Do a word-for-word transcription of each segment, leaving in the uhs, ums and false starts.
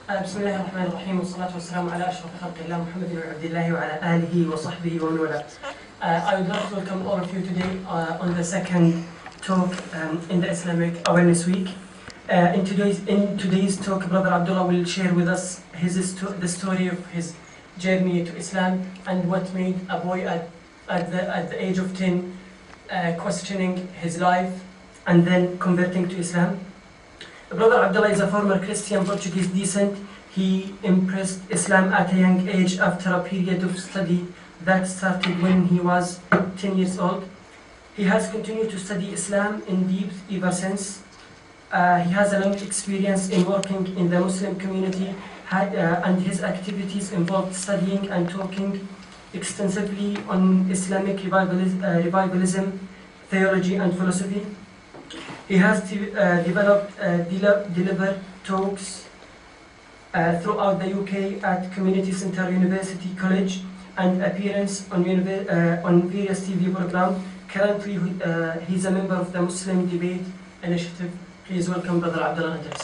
بسم الله الرحمن الرحيم والصلاة والسلام على أشرف خلق الله محمد بن عبد الله وعلى آله وصحبه ومن والاه. I would like to welcome all of you today uh, on the second talk um, in the Islamic Awareness Week. Uh, in today's in today's talk, Brother Abdullah will share with us his sto the story of his journey to Islam and what made a boy at at the at the age of ten uh, questioning his life and then converting to Islam. Brother Abdullah is a former Christian Portuguese descent. He embraced Islam at a young age after a period of study that started when he was ten years old. He has continued to study Islam in depth ever since. Uh, he has a long experience in working in the Muslim community, had, uh, and his activities involved studying and talking extensively on Islamic revivalis uh, revivalism, theology and philosophy. He has de uh, developed uh, de delivered talks uh, throughout the U K at Community Centre University College and appearance on, uh, on various T V programs. Currently, uh, he is a member of the Muslim Debate Initiative. Please welcome Brother Abdullah Andres.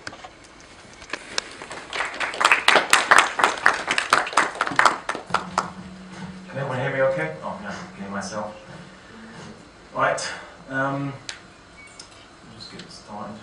Can everyone hear me okay? Oh, yeah, I can hear myself. Right. Um, Get it started.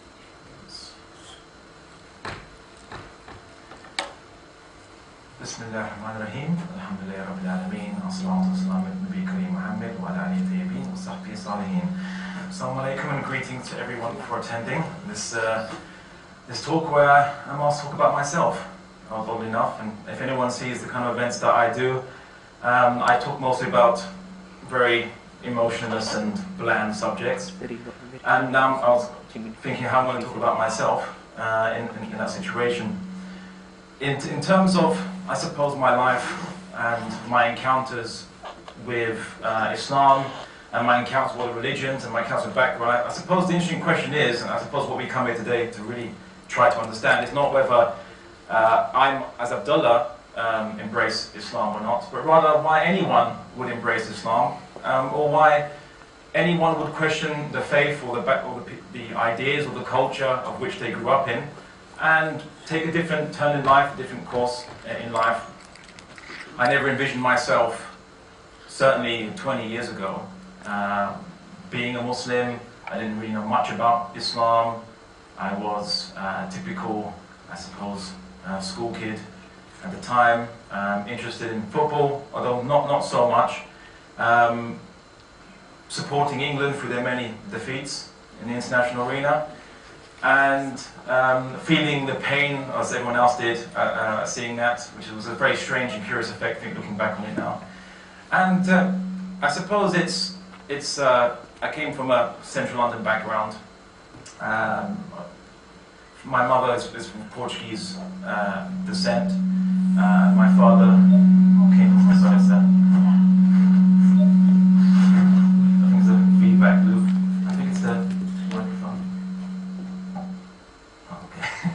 بسم الله الرحمن الرحيم الحمد لله رب العالمين والصلاة والسلام على النبي الكريم محمد وعلى آله الطيبين وصحبه الصالحين. Assalamu alaikum and greetings to everyone for attending this uh, this talk where I'm asked to talk about myself, oddly enough. And if anyone sees the kind of events that I do, um, I talk mostly about very emotionless and bland subjects. And now um, I was thinking how I'm going to talk about myself uh, in, in, in that situation. In, in terms of, I suppose, my life and my encounters with uh, Islam and my encounters with religions and my encounters with background, I, I suppose the interesting question is, and I suppose what we come here today to really try to understand, is not whether uh, I'm, as Abdullah, um, embrace Islam or not, but rather why anyone would embrace Islam. Um, or why anyone would question the faith or, the, or the, the ideas or the culture of which they grew up in and take a different turn in life, a different course in life. I never envisioned myself, certainly twenty years ago, uh, being a Muslim. I didn't really know much about Islam. I was a typical, I suppose, uh, school kid at the time, um, interested in football, although not, not so much. Um, supporting England through their many defeats in the international arena, and um, feeling the pain as everyone else did uh, uh, seeing that, which was a very strange and curious effect, think, looking back on it now. And uh, I suppose it's, it's uh, I came from a central London background. Um, my mother is, is from Portuguese uh, descent. Uh, my father came from, sorry, sir. Feedback loop. I think it's the microphone. Oh, okay.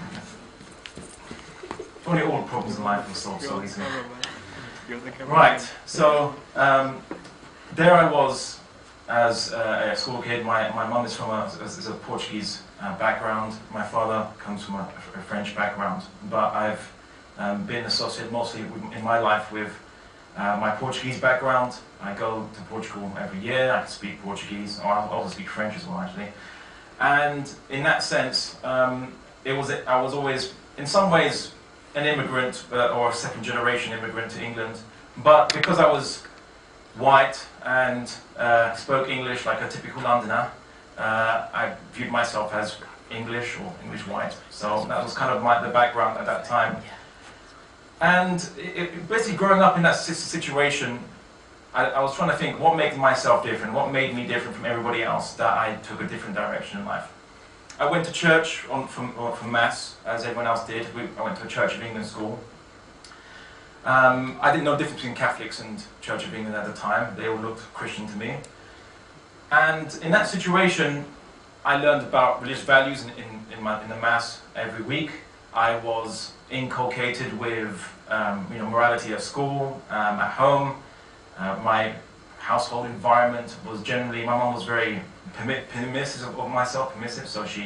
Only all problems in life will solve so easily. Right, so um, there I was as uh, a school kid. My, my mum is from a, is a Portuguese uh, background. My father comes from a, a French background. But I've um, been associated mostly with, in my life with Uh, my Portuguese background. I go to Portugal every year. I speak Portuguese, or I also speak French as well, actually. And in that sense, um, it was I was always, in some ways, an immigrant uh, or a second-generation immigrant to England. But because I was white and uh, spoke English like a typical Londoner, uh, I viewed myself as English or English white. So that was kind of my, the background at that time. And it, it, basically growing up in that situation, I, I was trying to think what made myself different, what made me different from everybody else, that I took a different direction in life. I went to church on, from, from Mass, as everyone else did. We, I went to a Church of England school. Um, I didn't know the difference between Catholics and Church of England at the time. They all looked Christian to me. And in that situation, I learned about religious values in, in, in, my, in the Mass every week. I was inculcated with um, you know, morality at school, um, at home. Uh, my household environment was generally, my mom was very permissive of myself, permissive, so she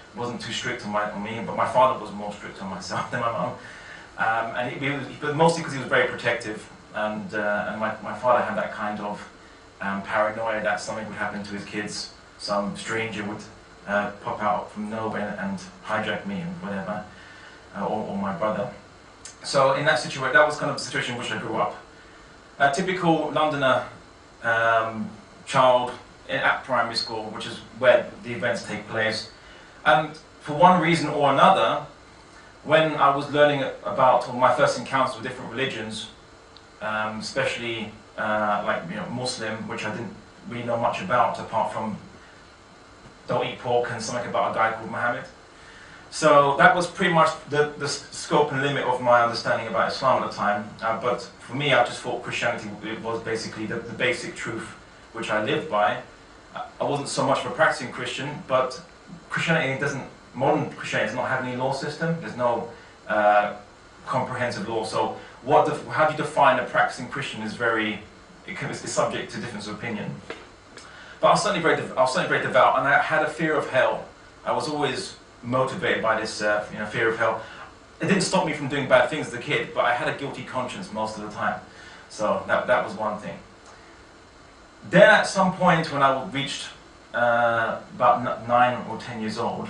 wasn't too strict on, my, on me, but my father was more strict on myself than my mum. Um, and he, he was, but mostly because he was very protective, and, uh, and my, my father had that kind of um, paranoia that something would happen to his kids, some stranger would uh, pop out from nowhere and hijack me and whatever, uh, or, or my brother. So in that situation, that was kind of the situation in which I grew up. A typical Londoner um, child at primary school, which is where the events take place. And for one reason or another, when I was learning about, or my first encounters with different religions, um, especially uh, like you know Muslim, which I didn't really know much about apart from don't eat pork and something about a guy called Muhammad. So that was pretty much the, the scope and limit of my understanding about Islam at the time. Uh, but for me, I just thought Christianity was basically the, the basic truth which I lived by. I wasn't so much of a practicing Christian, but Christianity doesn't, modern Christianity does not have any law system. There's no uh, comprehensive law. So what the, how do you define a practicing Christian is very, it can, it's subject to difference of opinion. But I was certainly very, I was certainly very devout, and I had a fear of hell. I was always motivated by this uh, you know, fear of hell. It didn't stop me from doing bad things as a kid, but I had a guilty conscience most of the time. So that, that was one thing. Then at some point when I reached uh, about nine or ten years old,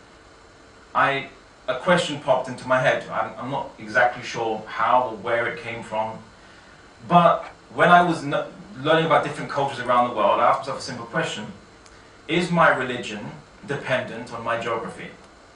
I, a question popped into my head. I'm, I'm not exactly sure how or where it came from, but when I was no, learning about different cultures around the world, I asked myself a simple question. Is my religion dependent on my geography?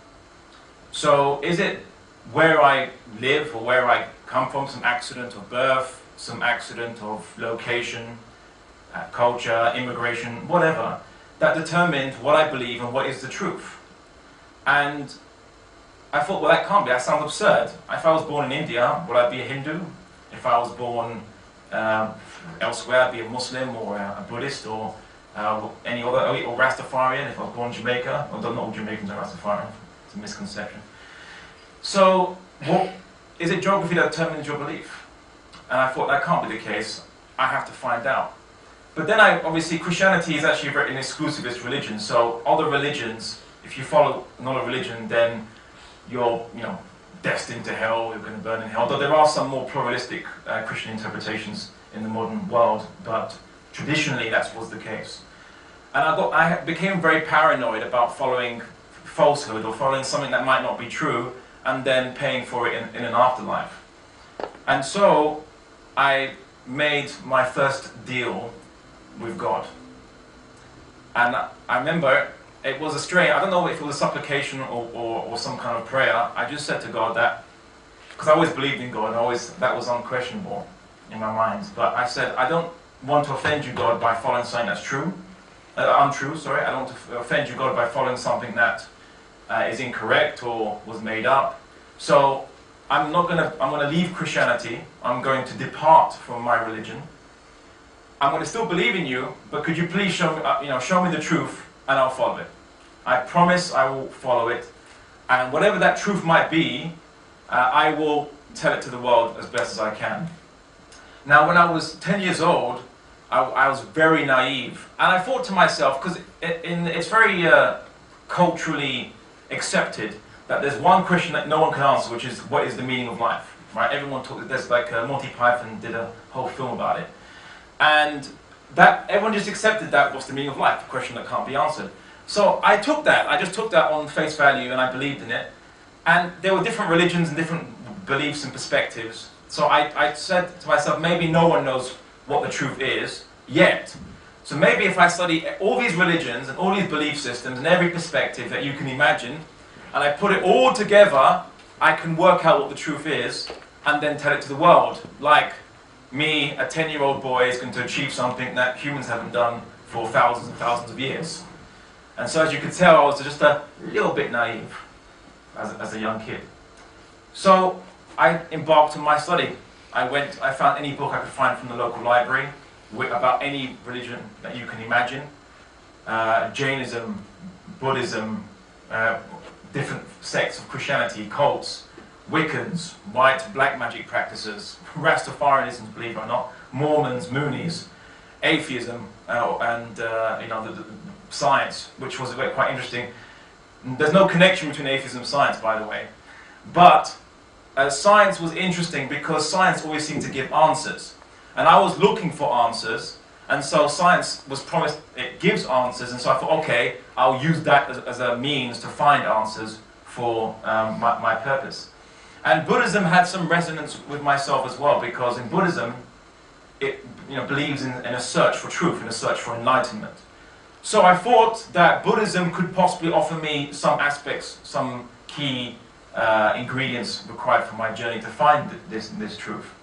So is it where I live or where I come from, some accident of birth, some accident of location, uh, culture, immigration, whatever, that determined what I believe and what is the truth? And I thought, well, that can't be, that sounds absurd. If I was born in India, would I be a Hindu? If I was born um, elsewhere, I'd be a Muslim or a, a Buddhist or uh, any other, or Rastafarian. If I was born in Jamaica, although not all Jamaicans are Rastafarian, it's a misconception. So, what, is it geography that determines your belief? And I thought that can't be the case. I have to find out. But then I, obviously Christianity is actually an exclusivist religion, so other religions, if you follow another religion, then you're, you know, destined to hell, you're going to burn in hell. Though there are some more pluralistic uh, Christian interpretations in the modern world, but traditionally that was the case. And I, got, I became very paranoid about following falsehood or following something that might not be true and then paying for it in, in an afterlife. And so I made my first deal with God. And I remember it was a strange, I don't know if it was a supplication or, or, or some kind of prayer. I just said to God that, because I always believed in God, and always that was unquestionable in my mind. But I said, I don't want to offend you, God, by following something that's true, uh, untrue, sorry. I don't want to offend you, God, by following something that uh, is incorrect or was made up. So I'm not gonna, I'm gonna leave Christianity. I'm going to depart from my religion. I'm going to still believe in you, but could you please show me, uh, you know, show me the truth, and I'll follow it. I promise I will follow it, and whatever that truth might be, uh, I will tell it to the world as best as I can. Now, when I was ten years old, I, I was very naive, and I thought to myself, because it, in, it's very uh, culturally accepted that there's one question that no one can answer, which is what is the meaning of life, right? Everyone talks. There's like uh, Monty Python did a whole film about it. And that everyone just accepted that what's the meaning of life, a question that can't be answered. So I took that, I just took that on face value and I believed in it. And there were different religions and different beliefs and perspectives. So I, I said to myself, maybe no one knows what the truth is yet. So maybe if I study all these religions and all these belief systems and every perspective that you can imagine, and I put it all together, I can work out what the truth is and then tell it to the world. Like, me, a ten-year-old boy, is going to achieve something that humans haven't done for thousands and thousands of years. And so as you could tell, I was just a little bit naive as, as a young kid. So I embarked on my study. I went, I found any book I could find from the local library with, about any religion that you can imagine. Uh, Jainism, Buddhism, uh, different sects of Christianity, cults, Wiccans, white, black magic practices, Rastafarianism, believe it or not, Mormons, Moonies, atheism, uh, and uh, you know, the, the science, which was quite interesting. There's no connection between atheism and science, by the way. But uh, science was interesting because science always seemed to give answers. And I was looking for answers, and so science was promised, it gives answers, and so I thought, okay, I'll use that as, as a means to find answers for um, my, my purpose. And Buddhism had some resonance with myself as well, because in Buddhism, it you know, believes in, in a search for truth, in a search for enlightenment. So I thought that Buddhism could possibly offer me some aspects, some key uh, ingredients required for my journey to find this, this truth.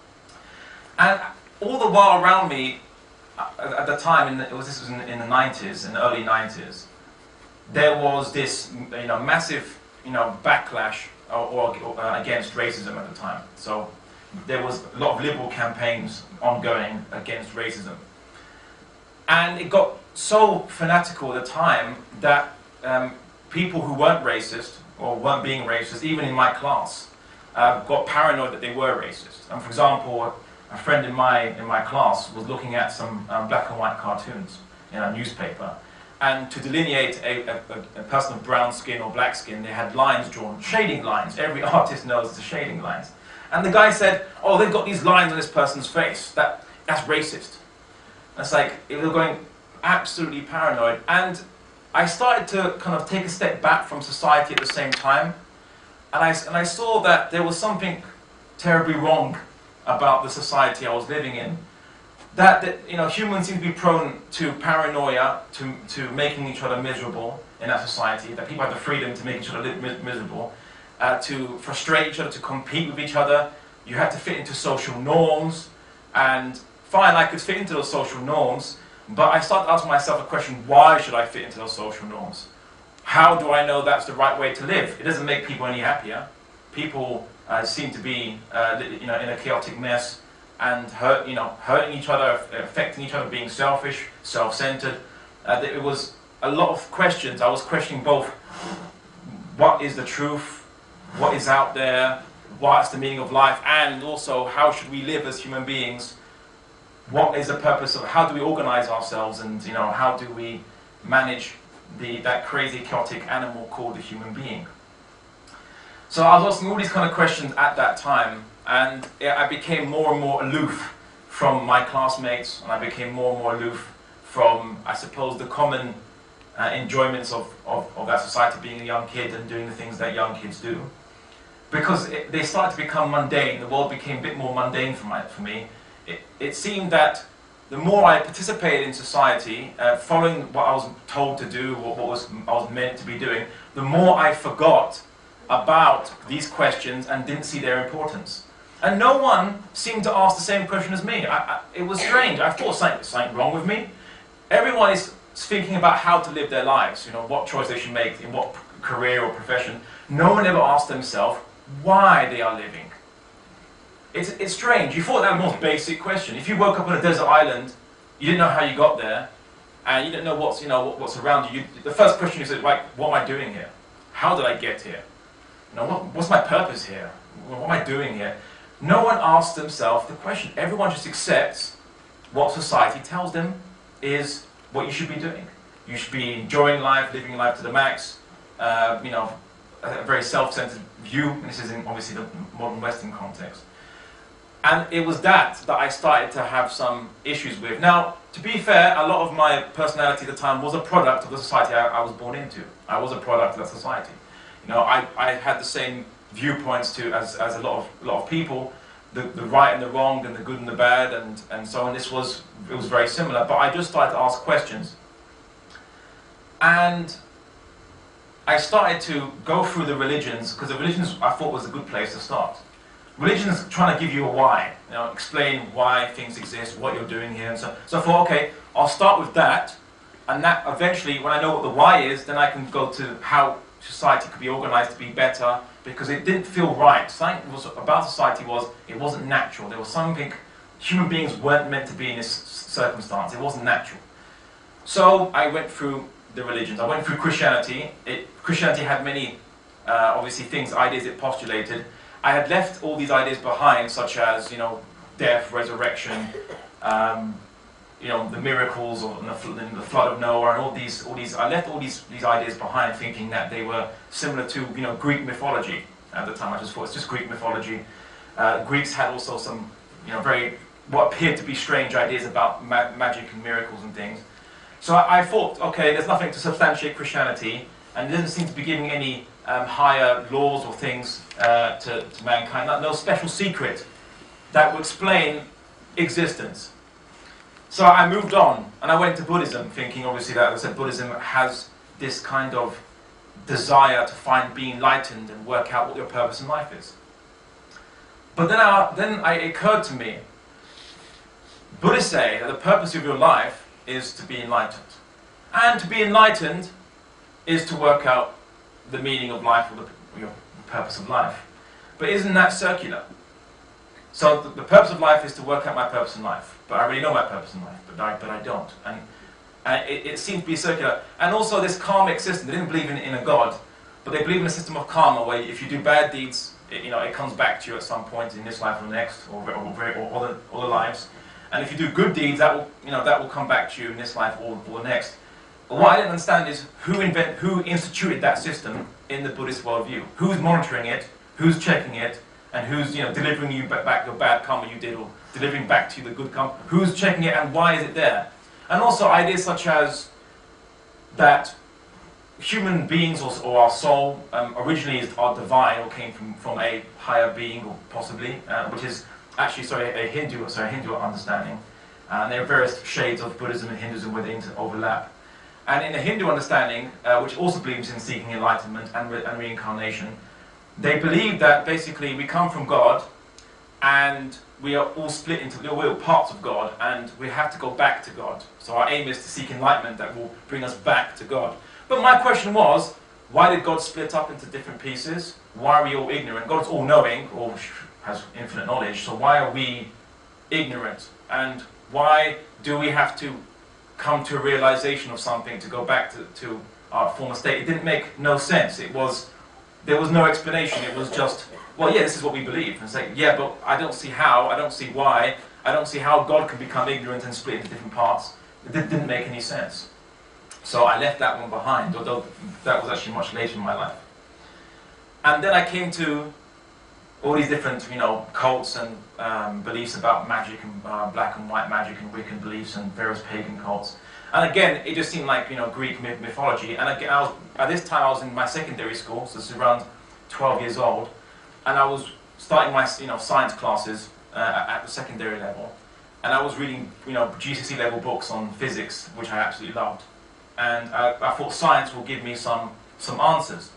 And all the while around me, at the time, in the, it was, this was in, in the nineties, in the early nineties, there was this you know, massive you know, backlash or, or, uh, against racism at the time. So there was a lot of liberal campaigns ongoing against racism. And it got so fanatical at the time that um, people who weren't racist, or weren't being racist, even in my class, uh, got paranoid that they were racist. And for example, a friend in my, in my class was looking at some um, black and white cartoons in a newspaper. And to delineate a, a, a person of brown skin or black skin, they had lines drawn, shading lines. Every artist knows the shading lines. And the guy said, oh, they've got these lines on this person's face. That, that's racist. And it's like, they were going absolutely paranoid. And I started to kind of take a step back from society at the same time. And I, and I saw that there was something terribly wrong about the society I was living in. That, that you know, humans seem to be prone to paranoia, to, to making each other miserable in that society, that people have the freedom to make each other live mis miserable, uh, to frustrate each other, to compete with each other. You had to fit into social norms, and fine, I could fit into those social norms, but I started asking myself a question, why should I fit into those social norms? How do I know that's the right way to live? It doesn't make people any happier. People uh, seem to be uh, you know, in a chaotic mess, and hurt, you know, hurting each other, affecting each other, being selfish, self-centered. Uh, it was a lot of questions. I was questioning both what is the truth, what is out there, what's the meaning of life, and also how should we live as human beings? What is the purpose of, how do we organize ourselves, and you know, how do we manage the, that crazy, chaotic animal called the human being? So I was asking all these kind of questions at that time, and I became more and more aloof from my classmates, and I became more and more aloof from, I suppose, the common uh, enjoyments of, of, of that society, being a young kid and doing the things that young kids do. Because it, they started to become mundane, the world became a bit more mundane for, my, for me. It, it seemed that the more I participated in society, uh, following what I was told to do, what, what was, I was meant to be doing, the more I forgot about these questions and didn't see their importance. And no one seemed to ask the same question as me. I, I, it was strange. I thought something, something wrong with me. Everyone is thinking about how to live their lives, you know, what choice they should make, in what career or profession. No one ever asked themselves why they are living. It's, it's strange. You thought that was the most basic question. If you woke up on a desert island, you didn't know how you got there, and you didn't know what's, you know, what, what's around you, you, the first question you said, like, what am I doing here? How did I get here? You know, what, what's my purpose here? What am I doing here? No one asks themselves the question. Everyone just accepts what society tells them is what you should be doing. You should be enjoying life, living life to the max, uh, you know, a very self-centered view. And this is in obviously the modern Western context. And it was that that I started to have some issues with. Now, to be fair, a lot of my personality at the time was a product of the society I, I was born into. I was a product of that society. You know, I, I had the same viewpoints to as, as a lot of a lot of people, the, the right and the wrong, and the good and the bad, and, and so on. This was, it was very similar, but I just started to ask questions. And I started to go through the religions, because the religions I thought was a good place to start. Religion's trying to give you a why, you know, explain why things exist, what you're doing here, and so. So I thought, okay, I'll start with that, and that eventually, when I know what the why is, then I can go to how society could be organized to be better, because it didn't feel right. Something was about society was, it wasn't natural. There was something, human beings weren't meant to be in this circumstance. It wasn't natural. So I went through the religions. I went through Christianity. It, Christianity had many, uh, obviously, things, ideas it postulated. I had left all these ideas behind, such as, you know, death, resurrection, um, you know, the miracles or the, the flood of Noah and all these, all these, I left all these, these ideas behind thinking that they were similar to, you know, Greek mythology at the time. I just thought it's just Greek mythology. Uh, Greeks had also some, you know, very, what appeared to be strange ideas about ma magic and miracles and things. So I, I thought, okay, there's nothing to substantiate Christianity, and it doesn't seem to be giving any um, higher laws or things uh, to, to mankind, no, no special secret that would explain existence. So I moved on, and I went to Buddhism, thinking obviously that, as I said, Buddhism has this kind of desire to find being enlightened and work out what your purpose in life is. But then, I, then I, it occurred to me, Buddhists say that the purpose of your life is to be enlightened. And to be enlightened is to work out the meaning of life or the, your purpose of life. But isn't that circular? So the, the purpose of life is to work out my purpose in life. But I already know my purpose in life, but I, but I don't. And, and it, it seems to be circular. And also this karmic system, they didn't believe in, in a God, but they believe in a system of karma where if you do bad deeds, it, you know, it comes back to you at some point in this life or the next, or, or, or, or other, other lives. And if you do good deeds, that will, you know, that will come back to you in this life or, or the next. But what I didn't understand is who, invent, who instituted that system in the Buddhist worldview? Who's monitoring it? Who's checking it? And who's, you know, delivering you back your bad karma you did, or delivering back to you the good karma? Who's checking it, and why is it there? And also ideas such as that human beings or, or our soul um, originally is, are divine or came from, from a higher being, or possibly, uh, which is actually sorry a Hindu sorry Hindu understanding. Uh, and there are various shades of Buddhism and Hinduism where they overlap. And in the Hindu understanding, uh, which also believes in seeking enlightenment and, re and reincarnation, they believe that basically we come from God, and we are all split into, we're all parts of God, and we have to go back to God. So our aim is to seek enlightenment that will bring us back to God. But my question was, why did God split up into different pieces? Why are we all ignorant? God's all-knowing, or has infinite knowledge, so why are we ignorant? And why do we have to come to a realization of something to go back to, to our former state? It didn't make no sense. It was, there was no explanation. It was just, well, yeah, this is what we believe. And say, yeah, but I don't see how, I don't see why, I don't see how God can become ignorant and split into different parts. It didn't make any sense. So I left that one behind, although that was actually much later in my life. And then I came to all these different, you know, cults and um, beliefs about magic and uh, black and white magic and Wiccan beliefs and various pagan cults. And again, it just seemed like, you know, Greek myth mythology. And again, I was, at this time I was in my secondary school, so this is around twelve years old, and I was starting my, you know, science classes uh, at the secondary level, and I was reading, you know, G C S E level books on physics, which I absolutely loved. And I, I thought science will give me some some answers.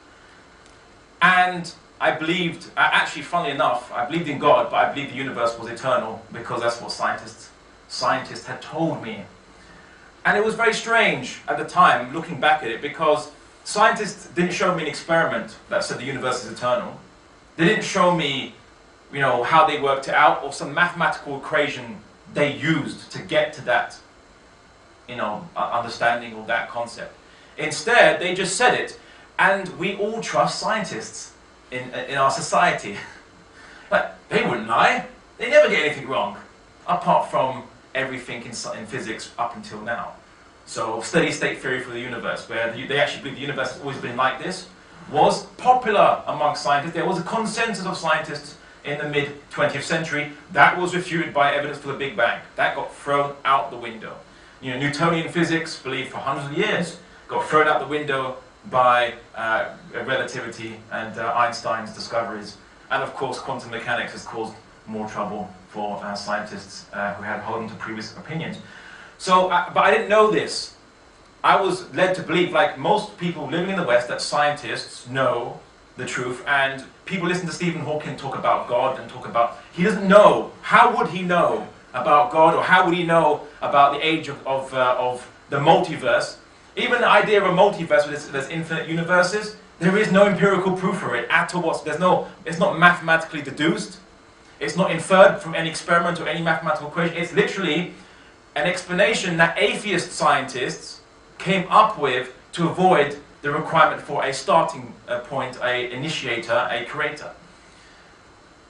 And I believed, actually, funnily enough, I believed in God, but I believed the universe was eternal, because that's what scientists scientists had told me. And it was very strange at the time, looking back at it, because scientists didn't show me an experiment that said the universe is eternal. They didn't show me, you know, how they worked it out, or some mathematical equation they used to get to that, you know, understanding of that concept. Instead, they just said it, and we all trust scientists in, in our society. But they wouldn't lie. They never get anything wrong, apart from everything in, in physics up until now. So steady state theory for the universe, where the, they actually believe the universe has always been like this, was popular among scientists. There was a consensus of scientists in the mid twentieth century. That was refuted by evidence for the Big Bang. That got thrown out the window. You know, Newtonian physics, believed for hundreds of years, got thrown out the window by uh, relativity and uh, Einstein's discoveries. And of course, quantum mechanics has caused more trouble for uh, scientists uh, who had held on to previous opinions. So, uh, but I didn't know this. I was led to believe, like most people living in the West, that scientists know the truth, and people listen to Stephen Hawking talk about God and talk about, he doesn't know. How would he know about God, or how would he know about the age of, of, uh, of the multiverse? Even the idea of a multiverse where there's, there's infinite universes, there is no empirical proof for it at all. There's no, it's not mathematically deduced. It's not inferred from any experiment or any mathematical equation. It's literally an explanation that atheist scientists came up with to avoid the requirement for a starting uh, point, a initiator, a creator.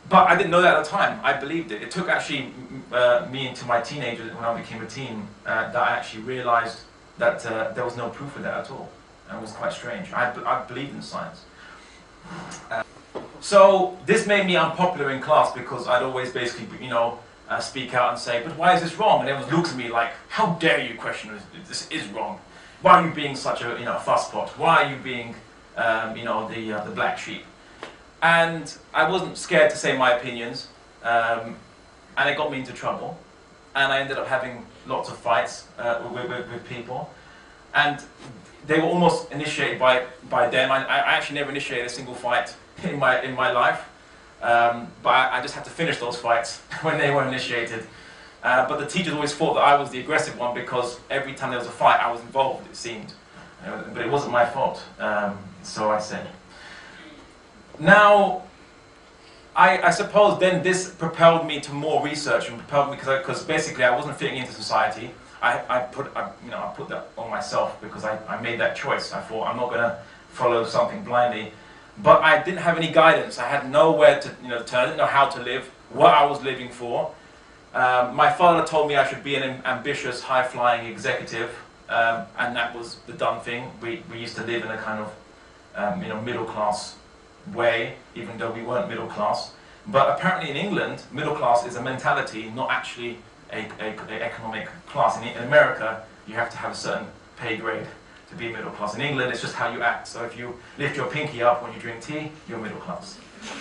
but I didn't know that at the time. I believed it. It took actually uh, me into my teenager, when I became a teen, uh, that I actually realized that uh, there was no proof of that at all. And it was quite strange. I, I believed in science. Uh, so this made me unpopular in class because I'd always basically, you know, uh, speak out and say, but why is this wrong? And everyone looks at me like, how dare you question this? This is wrong. Why are you being such a, you know, a fusspot? Why are you being, um, you know, the, uh, the black sheep? And I wasn't scared to say my opinions, um, and it got me into trouble. And I ended up having lots of fights uh, with, with, with people. And they were almost initiated by, by them. I, I actually never initiated a single fight in my, in my life. Um, but I, I just had to finish those fights when they were initiated. Uh, but the teachers always thought that I was the aggressive one because every time there was a fight I was involved, it seemed. Uh, but it wasn't my fault, um, so I said. Now, I, I suppose then this propelled me to more research and propelled me because because basically I wasn't fitting into society. I, I put I, you know I put that on myself because I, I made that choice. I thought I'm not going to follow something blindly, but I didn't have any guidance. I had nowhere to you know turn. I didn't know how to live, what I was living for. Um, my father told me I should be an ambitious, high-flying executive, um, and that was the done thing. We we used to live in a kind of um, you know middle-class way, even though we weren't middle class. But apparently in England, middle class is a mentality, not actually a, a, a economic class. In, in America, you have to have a certain pay grade to be middle class. In England, it's just how you act. So if you lift your pinky up when you drink tea, you're middle class.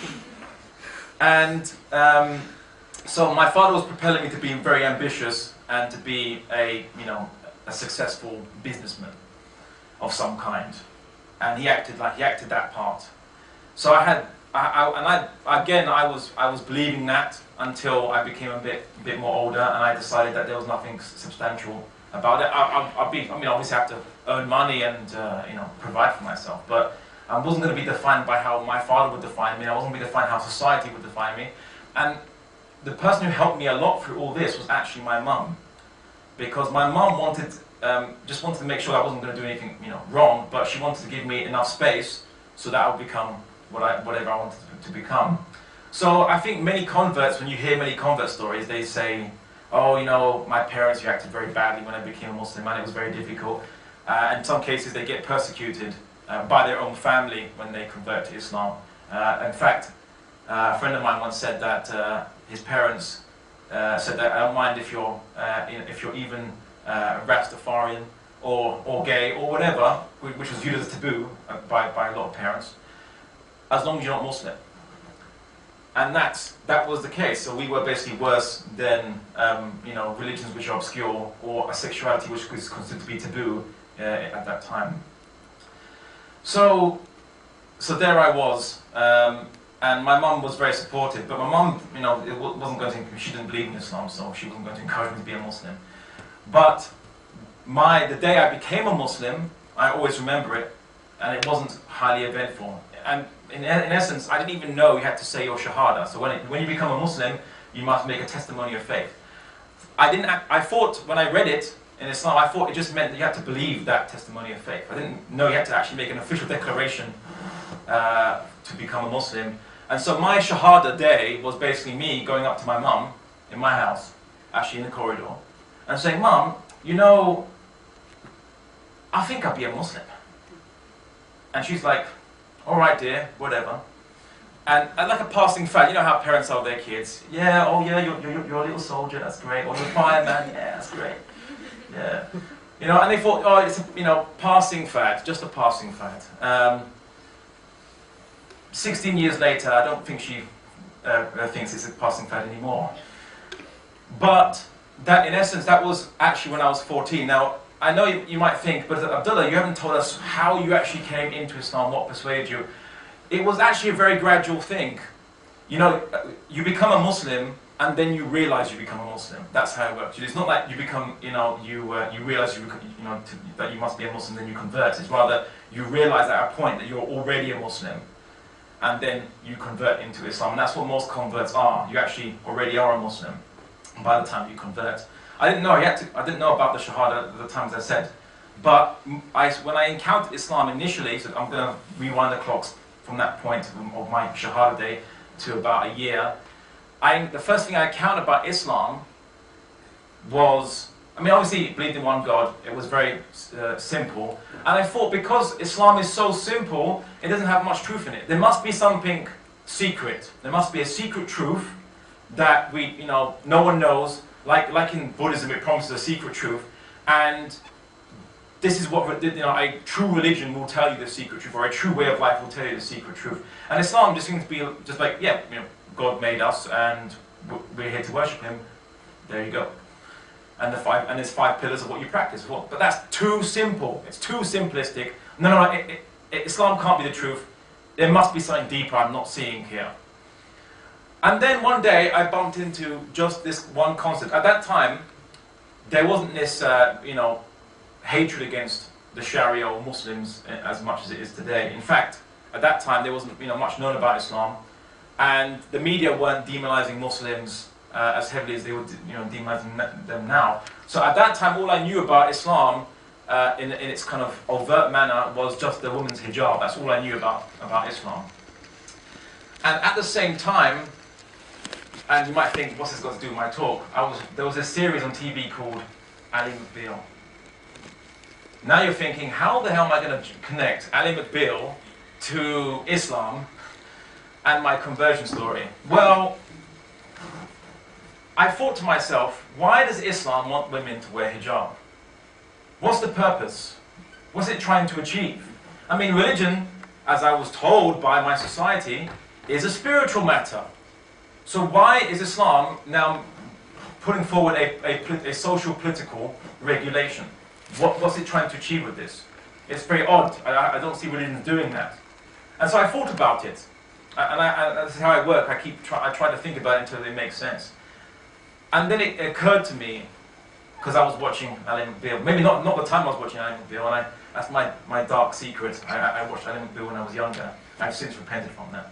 And um, so my father was propelling me to be very ambitious and to be a, you know, a successful businessman of some kind. And he acted like he acted that part. So I had, I, I, and I again I was I was believing that until I became a bit a bit more older, and I decided that there was nothing substantial about it. I, I, I'd be, I mean, obviously I have to earn money and uh, you know provide for myself, but I wasn't going to be defined by how my father would define me. I wasn't going to be defined how society would define me. And the person who helped me a lot through all this was actually my mum, because my mum wanted um, just wanted to make sure I wasn't going to do anything you know wrong, but she wanted to give me enough space so that I would become What I, whatever I wanted to, to become. So I think many converts, when you hear many convert stories, they say, oh, you know, my parents reacted very badly when I became a Muslim and it was very difficult. Uh, in some cases they get persecuted uh, by their own family when they convert to Islam. Uh, in fact, uh, a friend of mine once said that uh, his parents uh, said that I don't mind if you're, uh, if you're even uh, Rastafarian or, or gay or whatever, which was viewed as a taboo uh, by, by a lot of parents, as long as you're not Muslim. And that's, that was the case. So we were basically worse than um, you know, religions which are obscure or a sexuality which was considered to be taboo uh, at that time. So, so there I was, um, and my mum was very supportive, but my mum, you know, it wasn't going to, she didn't believe in Islam, so she wasn't going to encourage me to be a Muslim. But my, the day I became a Muslim, I always remember it, and it wasn't highly eventful. And in, in essence, I didn't even know you had to say your Shahada. So when, it, when you become a Muslim, you must make a testimony of faith. I didn't. I thought when I read it in Islam, I thought it just meant that you had to believe that testimony of faith. I didn't know you had to actually make an official declaration uh, to become a Muslim. And so my Shahada day was basically me going up to my mum in my house, actually in the corridor, and saying, "Mum, you know, I think I'll be a Muslim." And she's like, all right, dear, whatever. And, and like a passing fact, you know how parents are with their kids. Yeah, oh yeah, you're, you're, you're a little soldier, that's great. Or you're a fireman, yeah, that's great. Yeah. You know, and they thought, oh, it's a, you know, passing fad, just a passing fad. Um, Sixteen years later, I don't think she uh, thinks it's a passing fad anymore. But that, in essence, that was actually when I was fourteen. Now, I know you, you might think, but Abdullah, you haven't told us how you actually came into Islam, what persuaded you. It was actually a very gradual thing. You know, you become a Muslim, and then you realize you become a Muslim. That's how it works. It's not like you become, you know, you uh, you realize you, you know to, that you must be a Muslim, then you convert. It's rather you realize at a point that you're already a Muslim, and then you convert into Islam. And that's what most converts are. You actually already are a Muslim by the time you convert. I didn't know. I, had to, I didn't know about the Shahada at the time, as I said. But I, when I encountered Islam initially, so I'm going to rewind the clocks from that point of my Shahada day. to about a year, I, the first thing I encountered about Islam was, I mean, obviously it believed in one God, it was very uh, simple, and I thought because Islam is so simple, it doesn't have much truth in it. There must be something secret. There must be a secret truth that we, you know, no one knows. Like, like in Buddhism, it promises a secret truth, and this is what, you know, a true religion will tell you the secret truth, or a true way of life will tell you the secret truth. And Islam just seems to be just like, yeah, you know, God made us, and we're here to worship Him. There you go. And the five, and there's five pillars of what you practice. Well, but that's too simple. It's too simplistic. No, no, no. It, it, it, Islam can't be the truth. There must be something deeper I'm not seeing here. And then one day I bumped into just this one concept. At that time, there wasn't this, uh, you know, hatred against the Sharia or Muslims as much as it is today. In fact, at that time there wasn't, you know, much known about Islam, and the media weren't demonizing Muslims uh, as heavily as they were, you know, demonizing them now. So at that time, all I knew about Islam, uh, in, in its kind of overt manner, was just the woman's hijab. That's all I knew about about Islam. And at the same time, and you might think, what's this got to do with my talk? I was, there was a series on T V called Ali McBeal. Now you're thinking, how the hell am I going to connect Ali McBeal to Islam and my conversion story? Well, I thought to myself, why does Islam want women to wear hijab? What's the purpose? What's it trying to achieve? I mean, religion, as I was told by my society, is a spiritual matter. So why is Islam now putting forward a, a, a social political regulation? What, what's it trying to achieve with this? It's very odd. I, I don't see religion doing that. And so I thought about it. And I, I, this is how I work. I keep try, I try to think about it until it makes sense. And then it occurred to me, because I was watching Ali McBeal, maybe not, not the time I was watching Ali McBeal, and I, that's my, my dark secret. I, I watched Ali McBeal when I was younger. I've since repented from that.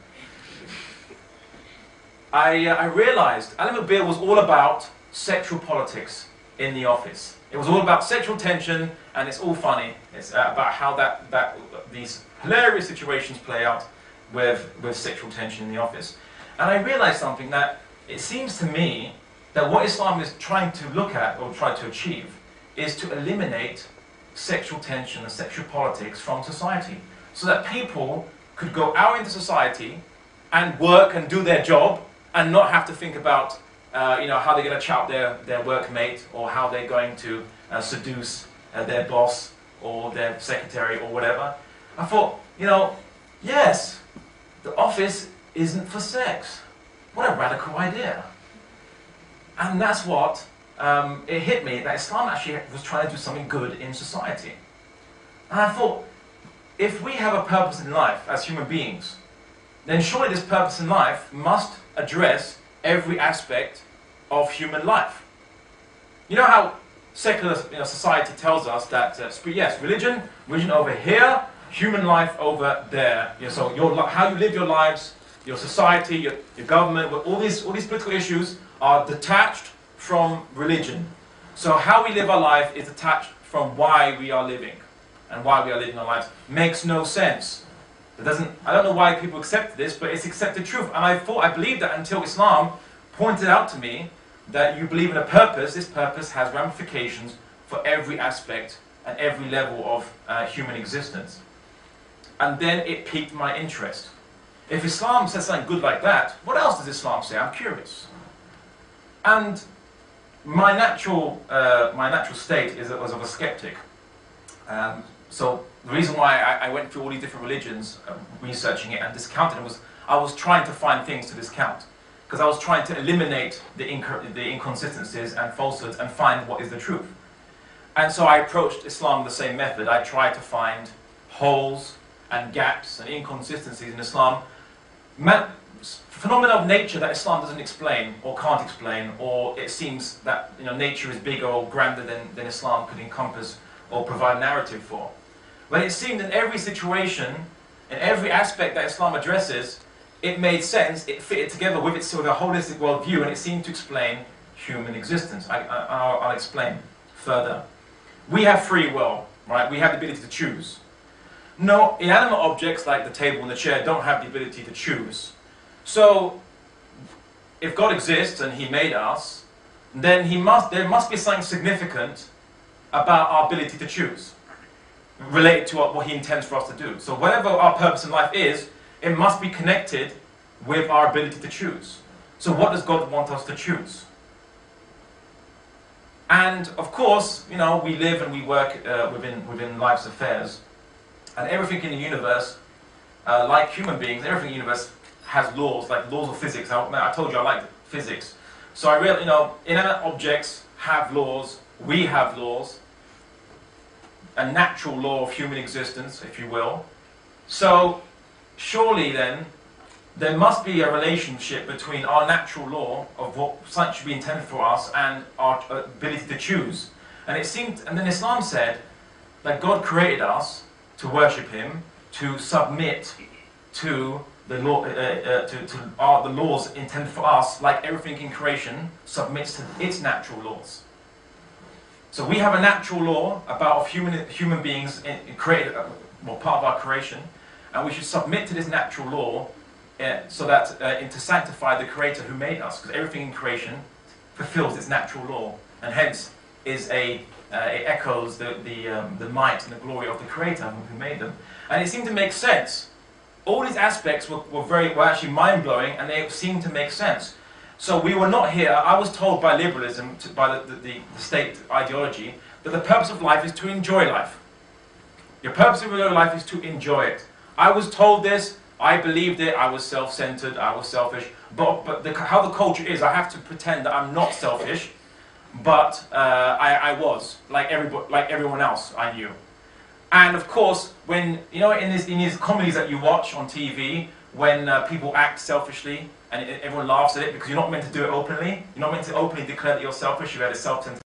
I, uh, I realized Ali McBeal was all about sexual politics in the office. It was all about sexual tension, and it's all funny. It's uh, about how that, that these hilarious situations play out with, with sexual tension in the office. And I realized something, that it seems to me that what Islam is trying to look at, or try to achieve, is to eliminate sexual tension and sexual politics from society, so that people could go out into society and work and do their job, and not have to think about uh, you know, how they're going to chout their, their workmate, or how they're going to uh, seduce uh, their boss or their secretary or whatever. I thought, you know, yes, the office isn't for sex. What a radical idea. And that's what, um, it hit me, that Islam actually was trying to do something good in society. And I thought, if we have a purpose in life as human beings, then surely this purpose in life must address every aspect of human life. You know how secular, you know, society tells us that, uh, yes, religion, religion over here, human life over there. You know, so your, how you live your lives, your society, your, your government, all these, all these political issues are detached from religion. So how we live our life is detached from why we are living, and why we are living our lives. Makes no sense. It doesn't, I don't know why people accept this, but it's accepted truth. And I thought, I believed that until Islam pointed out to me that you believe in a purpose. This purpose has ramifications for every aspect and every level of uh, human existence. And then it piqued my interest. If Islam says something good like that, what else does Islam say? I'm curious. And my natural, uh, my natural state is, was of a skeptic. Um, so the reason why I, I went through all these different religions, uh, researching it and discounting it, was I was trying to find things to discount. Because I was trying to eliminate the, inc the inconsistencies and falsehoods and find what is the truth. And so I approached Islam the same method. I tried to find holes and gaps and inconsistencies in Islam. Man, phenomena of nature that Islam doesn't explain or can't explain, or it seems that, you know, nature is bigger or grander than, than Islam could encompass or provide narrative for. But it seemed in every situation, in every aspect that Islam addresses, it made sense, it fitted together with its sort of holistic worldview, and it seemed to explain human existence. I, I, I'll, I'll explain further. We have free will, right? We have the ability to choose. No, inanimate objects like the table and the chair don't have the ability to choose. So, if God exists and He made us, then He must, there must be something significant about our ability to choose, related to what, what He intends for us to do. So whatever our purpose in life is, it must be connected with our ability to choose. So what does God want us to choose? And of course, you know, we live and we work uh, within, within life's affairs, and everything in the universe, uh, like human beings, everything in the universe has laws, like laws of physics. I, I told you I like physics. So I really, you know, inanimate objects have laws, we have laws, a natural law of human existence, if you will. So surely then, there must be a relationship between our natural law of what something should be intended for us and our ability to choose. And it seemed, and then Islam said that God created us to worship Him, to submit to the law, uh, uh, to, to our, the laws intended for us, like everything in creation submits to its natural laws. So we have a natural law about human human beings in, in created, uh, well, part of our creation, and we should submit to this natural law uh, so that uh, in, to sanctify the Creator who made us, because everything in creation fulfills its natural law, and hence is a uh, it echoes the the um, the might and the glory of the Creator who made them, and it seemed to make sense. All these aspects were, were very were actually mind-blowing, and they seemed to make sense. So we were not here. I was told by liberalism, to, by the, the, the state ideology, that the purpose of life is to enjoy life. Your purpose of your life is to enjoy it. I was told this. I believed it. I was self-centered. I was selfish. But, but the, how the culture is, I have to pretend that I'm not selfish, but uh, I, I was like everybody, like everyone else I knew. And of course, when, you know, in, this, in these comedies that you watch on T V, when uh, people act selfishly, and it, everyone laughs at it because you're not meant to do it openly, you're not meant to openly declare that you're selfish, you had a self-centered